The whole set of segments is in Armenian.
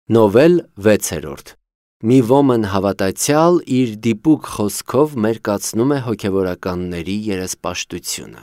Նովել 6. Մի ոմն հավատացյալ իր դիպուկ խոսքով մերկացնում է հոգևորականների երեսպաշտությունը։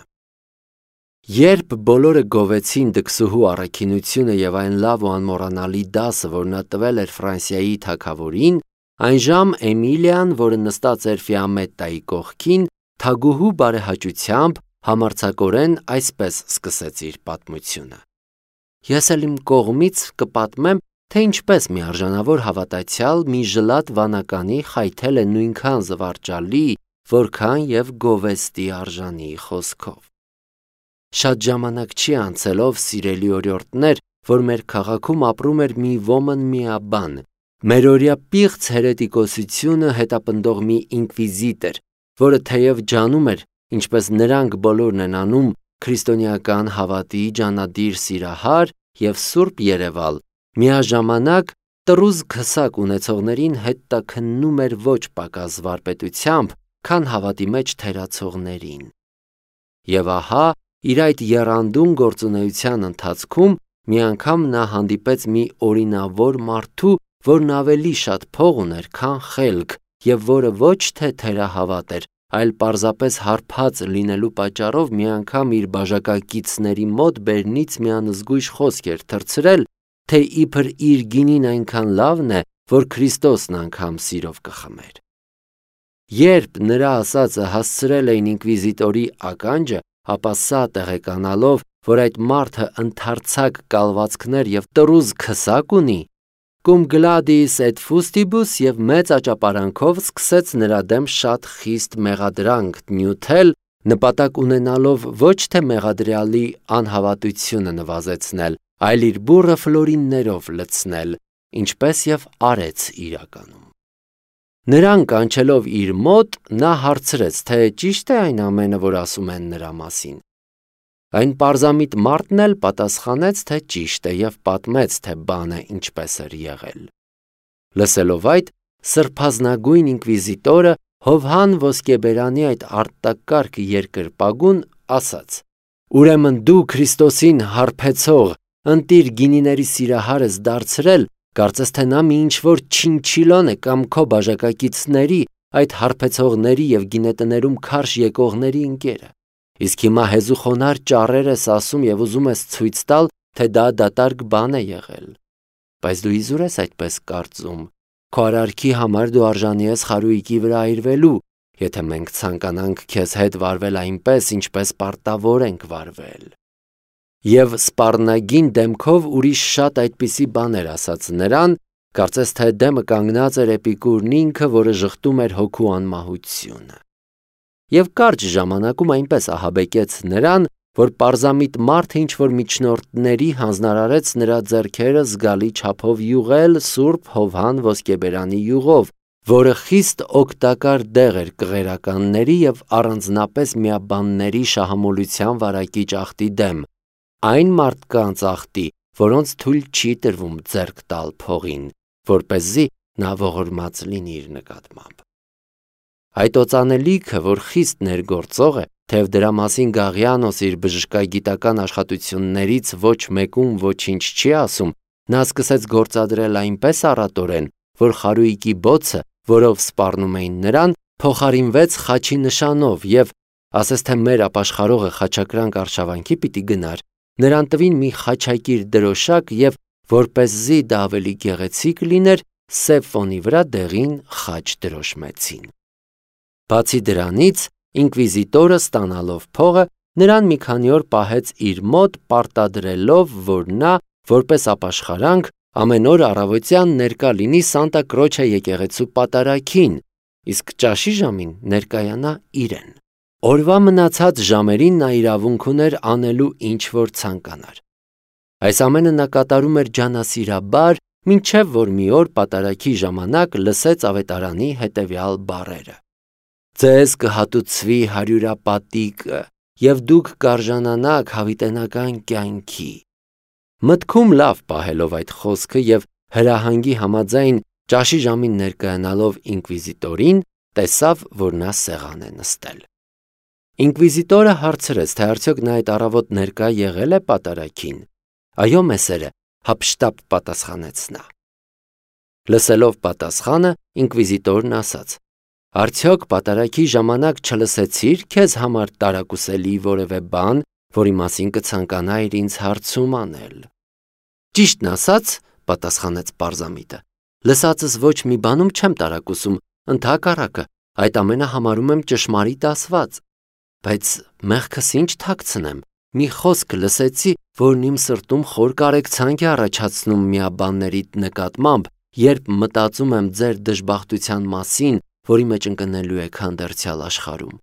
Երբ բոլորը գովեցին դքսուհու առաքինությունը և այն լավ ու անմոռանալի դասը, որ նա տվել էր Ֆրանսիայի թագավորին, այնժամ Էմիլիան, որը նստած էր Ֆիամետայի կողքին, թագուհու բարեհաճությամբ համարձակորեն այսպես սկսեց իր պատմությունը. Ես էլ իմ կողմից կպատմեմ, թե ինչպես մի արժանավոր հավատացյալ մի ժլատ վանականի խայթել է նույնքան զվարճալի, որքան և գովեստի արժանի խոսքով։ Շատ ժամանակ չի անցելով, սիրելի օրիորդներ, որ մեր քաղաքում ապրում էր մի ոմն միաբան, մերօրյա պիղծ հերետիկոսությունը հետապնդող մի ինկվիզիտոր, որը թեև ջանում էր, ինչպես նրանք բոլորն են անում, քրիստոնեական հավատի ջանադիր սիրահար և սուրբ երևալ, միաժամանակ տռուզ քսակ ունեցողներին հետաքննում էր ոչ պակաս վարպետությամբ, քան հավատի մեջ թերացողներին։ Եվ ահա, իր այդ եռանդուն գործունեության ընթացքում մի անգամ նա հանդիպեց մի օրինավոր մարդու, որն ավելի շատ փող ուներ, քան խելք, և որը ոչ թե թերահավատ էր, այլ պարզապես հարբած լինելու պատճառով մի անգամ իր բաժակակիցների մոտ բերնից մի անզգույշ խոսք էր թռցրել, թե իբր իր գինին այնքան լավն է, որ Քրիստոսն անգամ սիրով կխմեր։ Երբ նրա ասածը հասցրել էին ինկվիզիտորի ականջը, ապա սա տեղեկանալով, որ այդ մարդը ընդարձակ կալվածքներ և տռուզ քսակ ունի, cum gladiis et fustibus և մեծ աճապարանքով սկսեց նրա դեմ շատ խիստ մեղադրանք նյութել, նպատակ ունենալով ոչ թե մեղադրյալի անհավատությունը նվազեցնել, այլ իր բուռը ֆլորիններով լցնել, ինչպես և արեց իրականում։ Նրան կանչելով իր մոտ, նա հարցրեց, թե ճիշտ է այն ամենը, որ ասում են նրա մասին։ Այն պարզամիտ մարդն էլ պատասխանեց, թե ճիշտ է և պատմեց, թե բանը ինչպես էր եղել։ Լսելով այդ, սրբազնագույն ինկվիզիտորը Հովհան ոսկեբերանի այդ արտակարգ երկրպագուն ասաց. «Ուրեմն դու Քրիստոսին հարբեցող, ընտիր գինիների սիրահարս դարձրել, կարծես թե նա մի ինչ-որ չինչիլոն է կամ քո բաժակակիցների, այդ հարբեցողների և գինետներում քարշ եկողների ընկերը։ Իսկ հիմա հեզուխոնար ճառեր ես ասում և ուզում ես ցույց տալ, թե դա դատարկ բան է եղել։ Բայց դու իզուր ես այդպես կարծում, քո արարքի համար դու արժանի ես խարույկի վրա այրվելու, եթե մենք ցանկանանք քեզ հետ վարվել այնպես, ինչպես պարտավոր ենք վարվել»։ Եվ սպառնագին դեմքով ուրիշ շատ այդպիսի բաներ ասաց նրան, կարծես թե դեմը կանգնած էր Էպիկուրն ինքը, որը ժխտում էր հոգու անմահությունը։ Եվ կարճ ժամանակում այնպես ահաբեկեց նրան, որ պարզամիտ մարդը ինչ-որ միջնորդների հանձնարարեց նրա ձեռքերը զգալի չափով յուղել Սուրբ Հովհան ոսկեբերանի յուղով, որը խիստ օգտակար դեղ էր կղերականների և առանձնապես միաբանների շահամոլության վարակիչ աղտի դեմ, այն մարդկանց աղտի, որոնց թույլ չի տրվում ձեռք տալ փողին, որպեսզի նա ողորմած լինի իր նկատմամբ։ Այդ օծանելիքը, որ խիստ ներգործող է, թեև դրա մասին Գաղյանոս իր բժշկագիտական աշխատություններից ոչ մեկում ոչինչ չի ասում, նա սկսեց գործադրել այնպես առատորեն, որ խարույկի բոցը, որով սպառնում էին նրան, փոխարինվեց խաչի նշանով և, ասես թե մեր ապաշխարողը խաչակրանք արշավանքի պիտի գնար, նրան տվին մի խաչակիր դրոշակ և, որպեսզի դա ավելի գեղեցիկ լիներ, սև ֆոնի վրա դեղին խաչ դրոշմեցին։ Բացի դրանից, ինկվիզիտորը ստանալով փողը, նրան մի քանի օր պահեց իր մոտ, պարտադրելով, որ նա, որպես ապաշխարանք, ամեն օր առավոտյան ներկա լինի Սանտա Կրոչե եկեղեցու պատարագին, իսկ ճաշի ժամին ներկայանա իրեն։ Օրվա մնացած ժամերին նա իրավունք ուներ անելու ինչ որ ցանկանար։ Այս ամենը նա կատարում էր ջանասիրաբար, մինչև որ մի օր պատարագի ժամանակ լսեց ավետարանի հետևյալ բառերը. «Ձեզ կհատուցվի հարյուրապատիկը, և դուք կարժանանաք հավիտենական կյանքի»։ Մտքում լավ պահելով այդ խոսքը և հրահանգի համաձայն ճաշի ժամին ներկայանալով ինկվիզիտորին, տեսավ, որ նա սեղան է նստել։ Ինկվիզիտորը հարցրեց, թե արդյոք նա այդ առավոտ ներկա եղել է պատարագին։ «Այո, մեսերը», հափշտապ պատասխանեց նա։ Լսելով պատասխանը, ինկվիզիտորն ասաց. «Արդյոք պատարագի ժամանակ չլսեցիր քեզ համար տարակուսելի որևէ բան, որի մասին կցանկանայիր ինձ հարցում անել»։ «Ճիշտն ասած», պատասխանեց Պարզամիտը, «լսածս ոչ մի բանում չեմ տարակուսում, ընդհակառակը, այդ ամենը համարում եմ ճշմարիտ ասված։ Բայց մեղքս ինչ թաքցնեմ, մի խոսք լսեցի, որն իմ սրտում խոր կարեկցանք է առաջացնում միաբանների նկատմամբ, երբ մտածում եմ ձեր դժբախտության մասին, որի մեջ ընկնելու եք հանդերձյալ աշխարհում»։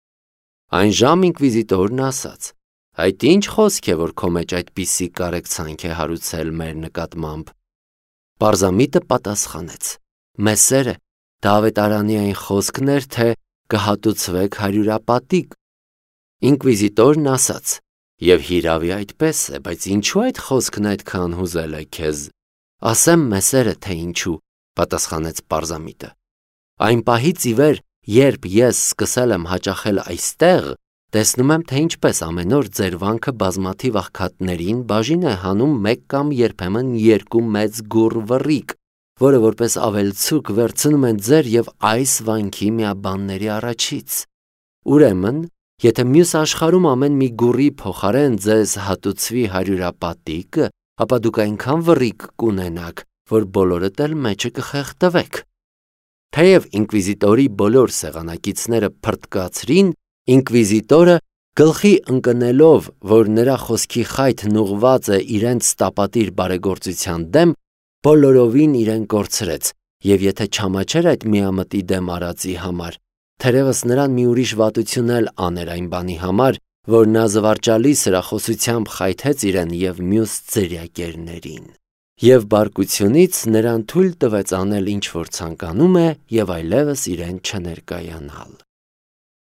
Այն ժամ ինկվիզիտորն ասաց. «Այդ ինչ խոսք է, որ քո մեջ այդպիսի կարեկցանք է հարուցել մեր նկատմամբ»։ Պարզամիտը պատասխանեց. «Մեսերը, դա ավետարանի այն խոսքն էր, թե կհատուցվեք հարյուրապատիկ»։ Ինկվիզիտորն ասաց. «Եվ հիրավի այդպես է, բայց ինչու այդ խոսքն այդքան հուզել է քեզ»։ «Ասեմ մեսերը, թե ինչու», պատասխանեց Պարզամիտը։ «Այն պահից ի վեր, երբ ես սկսել եմ հաճախել այստեղ, տեսնում եմ, թե ինչպես ամեն օր ձեր վանքը բազմաթիվ աղքատներին բաժին է հանում մեկ կամ երբեմն երկու մեծ գուռ վռիկ, որը որպես ավելցուկ վերցնում են ձեր և այս վանքի միաբանների առաջից։ Ուրեմն, եթե մյուս աշխարհում ամեն մի գուռի փոխարեն ձեզ հատուցվի հարյուրապատիկը, ապա դուք այնքան վռիկ կունենաք, որ բոլորդ էլ մեջը կխեղդվեք»։ Թեև ինկվիզիտորի բոլոր սեղանակիցները փռթկացրին, ինկվիզիտորը, գլխի ընկնելով, որ նրա խոսքի խայթն ուղղված է իրենց տապատիր բարեգործության դեմ, բոլորովին իրեն կորցրեց, և եթե չամաչեր այդ միամտի դեմ արածի համար, թերևս նրան մի ուրիշ վատություն էլ աներ այն բանի համար, որ նա զվարճալի սրախոսությամբ խայթեց իրեն և մյուս ձրիակերներին։ Եվ բարկությունից նրան թույլ տվեց անել ինչ որ ցանկանում է և այլևս իրեն չներկայանալ։